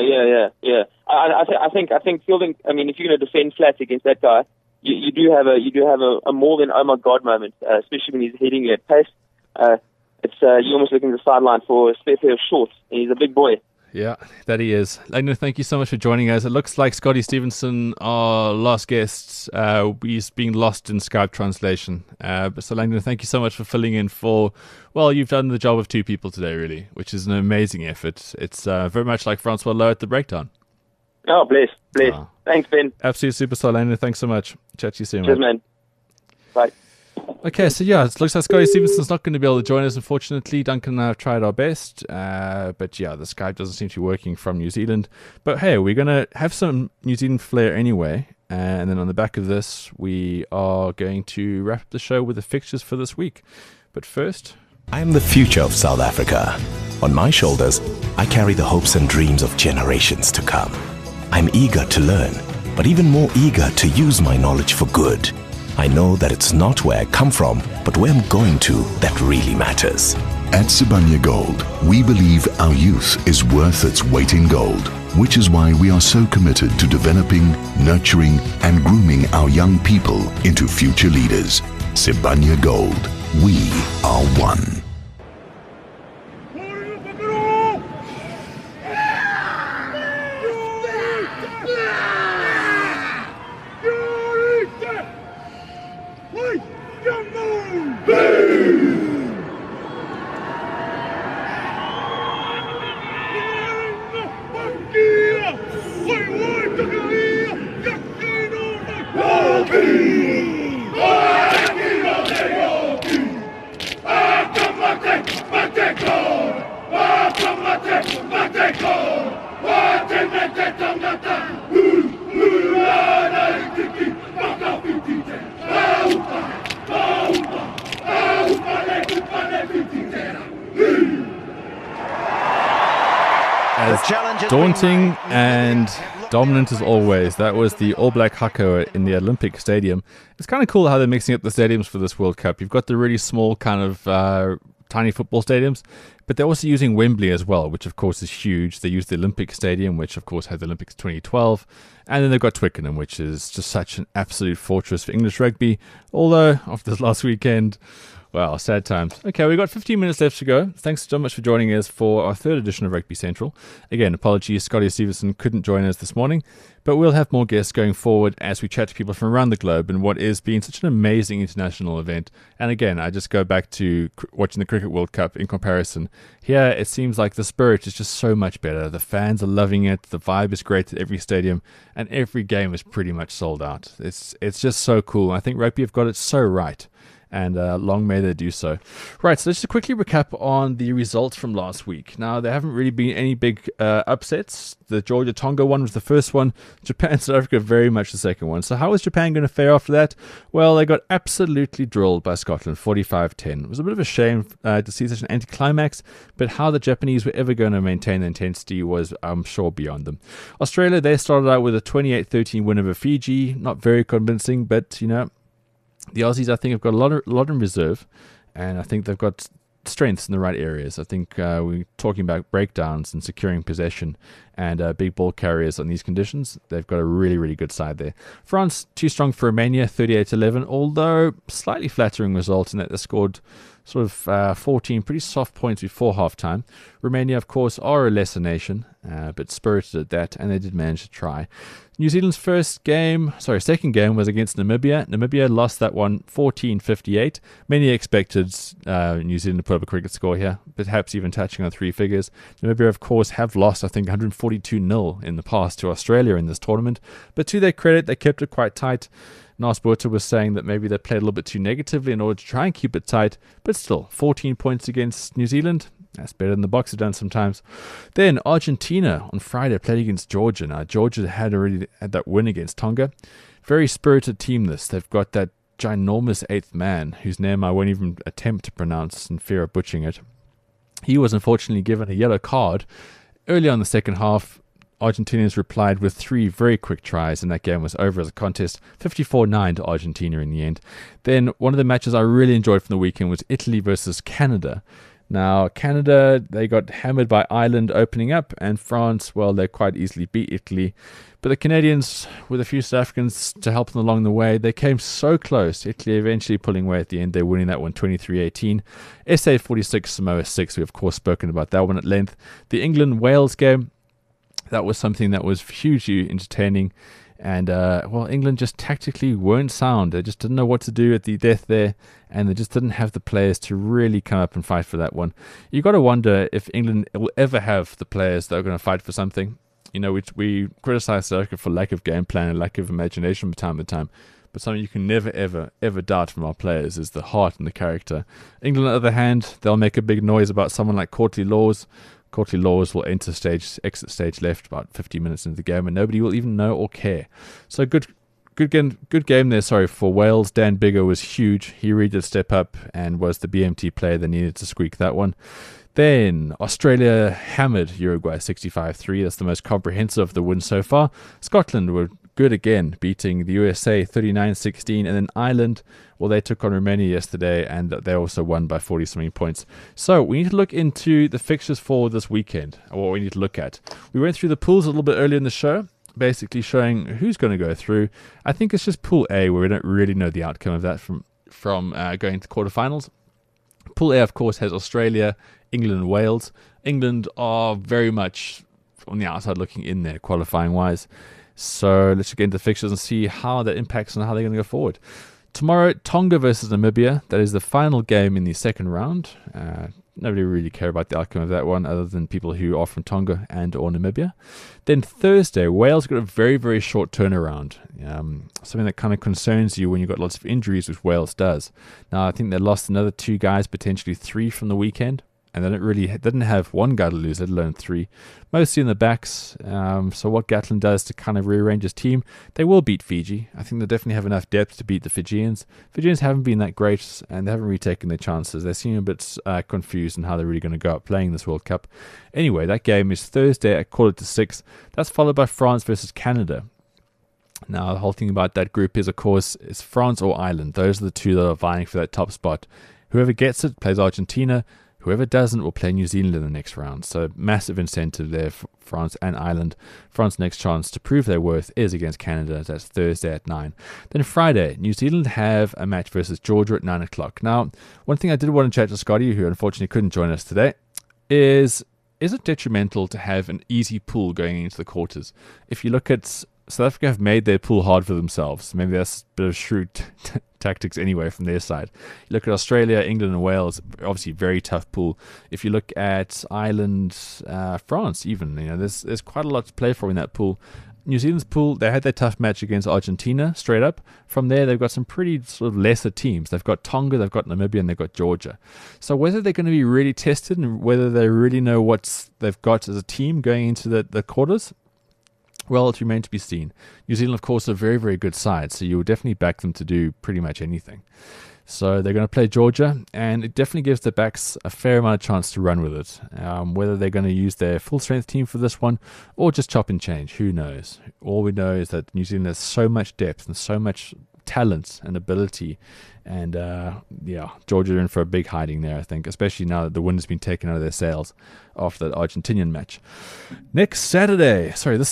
I think fielding, if you're going to defend flat against that guy, you do have a more than oh my god moment, especially when he's hitting you at pace. You're almost looking at the sideline for a spare pair of shorts, and he's a big boy. Yeah, that he is. Langdon, thank you so much for joining us. It looks like Scotty Stevenson, our last guest, he's being lost in Skype translation. So Langdon, thank you so much for filling in you've done the job of two people today, really, which is an amazing effort. It's very much like Francois Lowe at the breakdown. Oh, bless. Oh. Thanks, Ben. Absolute superstar, Langdon. Thanks so much. Chat to you soon, Cheers, man. Bye. Okay, so it looks like Scotty Stevenson's not going to be able to join us, unfortunately. Duncan and I have tried our best, but the Skype doesn't seem to be working from New Zealand. But hey, we're going to have some New Zealand flair anyway, and then on the back of this, we are going to wrap up the show with the fixtures for this week. But first... I am the future of South Africa. On my shoulders, I carry the hopes and dreams of generations to come. I'm eager to learn, but even more eager to use my knowledge for good. I know that it's not where I come from, but where I'm going to that really matters. At Sibanye Gold, we believe our youth is worth its weight in gold, which is why we are so committed to developing, nurturing, and grooming our young people into future leaders. Sibanye Gold, we are one. As daunting and dominant as always, that was the All Black haka in the Olympic Stadium. It's kind of cool how they're mixing up the stadiums for this World Cup. You've got the really small kind of tiny football stadiums, but they're also using Wembley as well, which of course is huge. They use the Olympic Stadium, which of course had the Olympics 2012, and then they've got Twickenham, which is just such an absolute fortress for English rugby. Although after this last weekend, well, sad times. Okay, we've got 15 minutes left to go. Thanks so much for joining us for our third edition of Rugby Central. Again, apologies, Scotty Stevenson couldn't join us this morning, but we'll have more guests going forward as we chat to people from around the globe in what is being such an amazing international event. And again, I just go back to watching the Cricket World Cup in comparison. Here, it seems like the spirit is just so much better. The fans are loving it. The vibe is great at every stadium, and every game is pretty much sold out. It's just so cool. I think rugby have got it so right. And long may they do so. Right, so let's just quickly recap on the results from last week. Now, there haven't really been any big upsets. The Georgia-Tonga one was the first one. Japan-South Africa very much the second one. So how was Japan going to fare after that? Well, they got absolutely drilled by Scotland, 45-10. It was a bit of a shame to see such an anticlimax, but how the Japanese were ever going to maintain the intensity was, I'm sure, beyond them. Australia, they started out with a 28-13 win over Fiji. Not very convincing, but, you know, the Aussies, I think, have got a lot in reserve, and I think they've got strengths in the right areas. I think we're talking about breakdowns and securing possession and big ball carriers on these conditions. They've got a really, really good side there. France, too strong for Romania, 38-11, although slightly flattering result in that they scored sort of 14 pretty soft points before halftime. Romania, of course, are a lesser nation, but spirited at that, and they did manage to try. New Zealand's second game was against Namibia. Namibia lost that one 14-58. Many expected New Zealand to put up a cricket score here, perhaps even touching on three figures. Namibia, of course, have lost, I think, 142-0 in the past to Australia in this tournament. But to their credit, they kept it quite tight. Nas Botha was saying that maybe they played a little bit too negatively in order to try and keep it tight. But still, 14 points against New Zealand. That's better than the Box have done sometimes. Then Argentina on Friday played against Georgia. Now, Georgia had already had that win against Tonga. Very spirited team this. They've got that ginormous eighth man, whose name I won't even attempt to pronounce in fear of butchering it. He was unfortunately given a yellow card. Early on in the second half, Argentinians replied with 3 very quick tries, and that game was over as a contest, 54-9 to Argentina in the end. Then one of the matches I really enjoyed from the weekend was Italy versus Canada. Now, Canada, they got hammered by Ireland opening up, and France, well, they quite easily beat Italy. But the Canadians, with a few South Africans to help them along the way, they came so close. Italy eventually pulling away at the end. They're winning that one 23-18. SA 46, Samoa 6. We've, of course, spoken about that one at length. The England-Wales game, that was something that was hugely entertaining. And, England just tactically weren't sound. They just didn't know what to do at the death there, and they just didn't have the players to really come up and fight for that one. You got to wonder if England will ever have the players that are going to fight for something. You know, we criticize South Africa for lack of game plan and lack of imagination from time to time, but something you can never, ever, ever doubt from our players is the heart and the character. England, on the other hand, they'll make a big noise about someone like Courtney Lawes. Courtney Lawes will exit stage left about 50 minutes into the game, and nobody will even know or care. So good game there, for Wales. Dan Biggar was huge. He really did step up and was the BMT player that needed to squeak that one. Then Australia hammered Uruguay 65-3. That's the most comprehensive of the wins so far. Scotland were good again, beating the USA 39-16, and then Ireland, well, they took on Romania yesterday, and they also won by 40-something points. So we need to look into the fixtures for this weekend, or what we need to look at. We went through the pools a little bit earlier in the show, basically showing who's going to go through. I think it's just Pool A, where we don't really know the outcome of that from going to quarterfinals. Pool A, of course, has Australia, England, and Wales. England are very much on the outside looking in there, qualifying-wise. So let's get into the fixtures and see how that impacts on how they're going to go forward. Tomorrow, Tonga versus Namibia. That is the final game in the second round. Nobody really care about the outcome of that one other than people who are from Tonga and or Namibia. Then Thursday, Wales got a very, very short turnaround. Something that kind of concerns you when you've got lots of injuries, which Wales does. Now, I think they lost another 2 guys, potentially 3 from the weekend. And they didn't have one guy to lose, let alone 3. Mostly in the backs. So what Gatland does to kind of rearrange his team, they will beat Fiji. I think they definitely have enough depth to beat the Fijians. Fijians haven't been that great, and they haven't really taken their chances. They seem a bit confused in how they're really going to go out playing this World Cup. Anyway, that game is Thursday at 5:45. That's followed by France versus Canada. Now, the whole thing about that group is, of course, it's France or Ireland. Those are the 2 that are vying for that top spot. Whoever gets it plays Argentina. Whoever doesn't will play New Zealand in the next round. So massive incentive there for France and Ireland. France's next chance to prove their worth is against Canada. That's Thursday at 9. Then Friday, New Zealand have a match versus Georgia at 9 o'clock. Now, one thing I did want to chat to Scotty, who unfortunately couldn't join us today, is it detrimental to have an easy pool going into the quarters? If you look at South Africa have made their pool hard for themselves. Maybe that's a bit of shrewd tactics anyway from their side. You look at Australia, England and Wales, obviously very tough pool. If you look at Ireland, France even, there's quite a lot to play for in that pool. New Zealand's pool, they had their tough match against Argentina straight up. From there, they've got some pretty sort of lesser teams. They've got Tonga, they've got Namibia, and they've got Georgia. So whether they're going to be really tested and whether they really know what they've got as a team going into the quarters, well, it remains to be seen. New Zealand, of course, are a very, very good side, so you will definitely back them to do pretty much anything. So they're going to play Georgia, and it definitely gives the backs a fair amount of chance to run with it. Whether they're going to use their full-strength team for this one or just chop and change, who knows? All we know is that New Zealand has so much depth and so much talent and ability. And, Georgia are in for a big hiding there, I think, especially now that the wind has been taken out of their sails after that Argentinian match. This Saturday,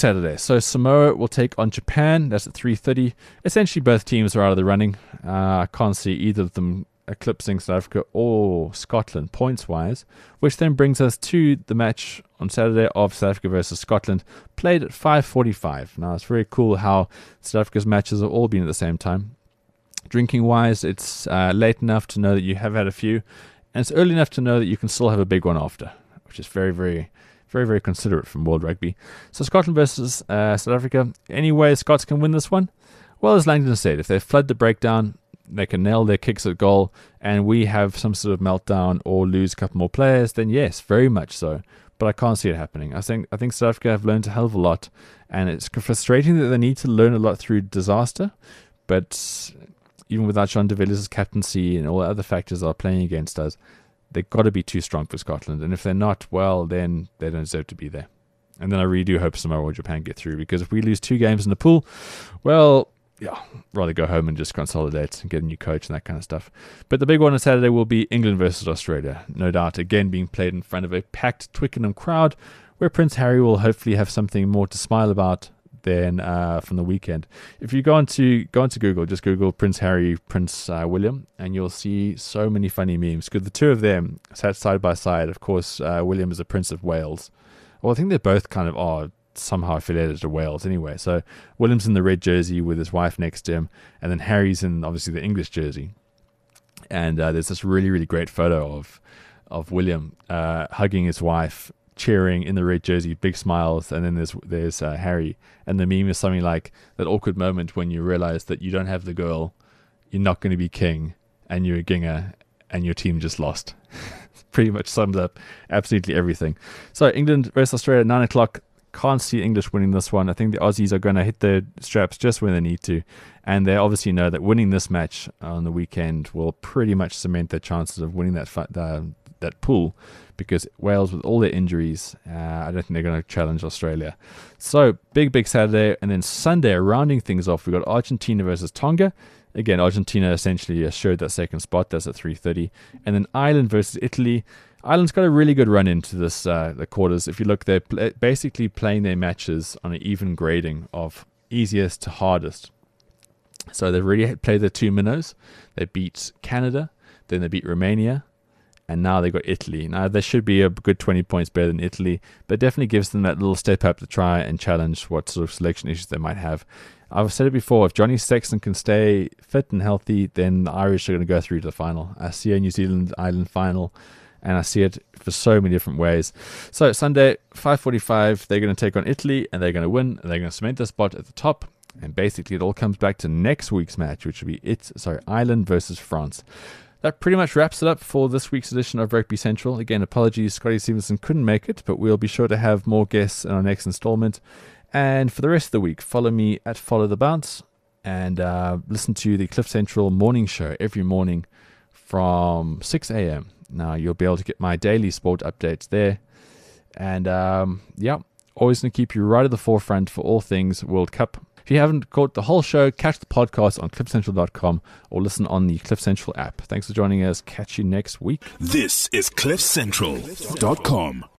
so Samoa will take on Japan. That's at 3:30. Essentially, both teams are out of the running. I can't see either of them eclipsing South Africa or Scotland points-wise, which then brings us to the match on Saturday of South Africa versus Scotland, played at 5:45. Now, it's very cool how South Africa's matches have all been at the same time. Drinking-wise, it's late enough to know that you have had a few, and it's early enough to know that you can still have a big one after, which is very, very, very, very considerate from World Rugby. So Scotland versus South Africa. Any way Scots can win this one? Well, as Langdon said, if they flood the breakdown, they can nail their kicks at goal, and we have some sort of meltdown or lose a couple more players, then yes, very much so. But I can't see it happening. I think South Africa have learned a hell of a lot, and it's frustrating that they need to learn a lot through disaster, but even without Jean de Villiers' captaincy and all the other factors that are playing against us, they've got to be too strong for Scotland. And if they're not, well, then they don't deserve to be there. And then I really do hope Samoa or Japan get through, because if we lose 2 games in the pool, well, rather go home and just consolidate and get a new coach and that kind of stuff. But the big one on Saturday will be England versus Australia. No doubt, again, being played in front of a packed Twickenham crowd, where Prince Harry will hopefully have something more to smile about than from the weekend. If you go onto Google, just Google Prince Harry, Prince William, and you'll see so many funny memes, because the two of them sat side by side. Of course, William is the Prince of Wales. Well, I think they both kind of are somehow affiliated to Wales anyway. So William's in the red jersey with his wife next to him, and then Harry's in obviously the English jersey. And there's this really, really great photo of William hugging his wife, cheering in the red jersey, big smiles, and then there's Harry, and the meme is something like that awkward moment when you realize that you don't have the girl, you're not going to be king, and you're a ginger, and your team just lost. Pretty much sums up absolutely everything. So England versus Australia at 9 o'clock. Can't see English winning this one. I think the Aussies are going to hit their straps just when they need to, and they obviously know that winning this match on the weekend will pretty much cement their chances of winning that pool, because Wales, with all their injuries, I don't think they're going to challenge Australia. So big Saturday, and then Sunday, rounding things off, we've got Argentina versus Tonga. Again, Argentina essentially assured that second spot. That's at 3:30. And then Ireland versus Italy. Ireland's got a really good run into this the quarters. If you look, they're basically playing their matches on an even grading of easiest to hardest. So they've already played their 2 minnows. They beat Canada, then they beat Romania, and now they got Italy. Now, they should be a good 20 points better than Italy, but definitely gives them that little step up to try and challenge what sort of selection issues they might have. I've said it before, if Johnny Sexton can stay fit and healthy, then the Irish are going to go through to the final. I see a New Zealand-Ireland final, and I see it for so many different ways. So Sunday, 5:45, they're going to take on Italy, and they're going to win, and they're going to cement their spot at the top. And basically, it all comes back to next week's match, which will be Ireland versus France. That pretty much wraps it up for this week's edition of Rugby Central. Again, apologies, Scotty Stevenson couldn't make it, but we'll be sure to have more guests in our next installment. And for the rest of the week, follow me at Follow the Bounce, and listen to the Cliff Central morning show every morning from 6 a.m. Now, you'll be able to get my daily sport updates there. And always going to keep you right at the forefront for all things World Cup. If you haven't caught the whole show, catch the podcast on cliffcentral.com or listen on the Cliff Central app. Thanks for joining us. Catch you next week. This is cliffcentral.com.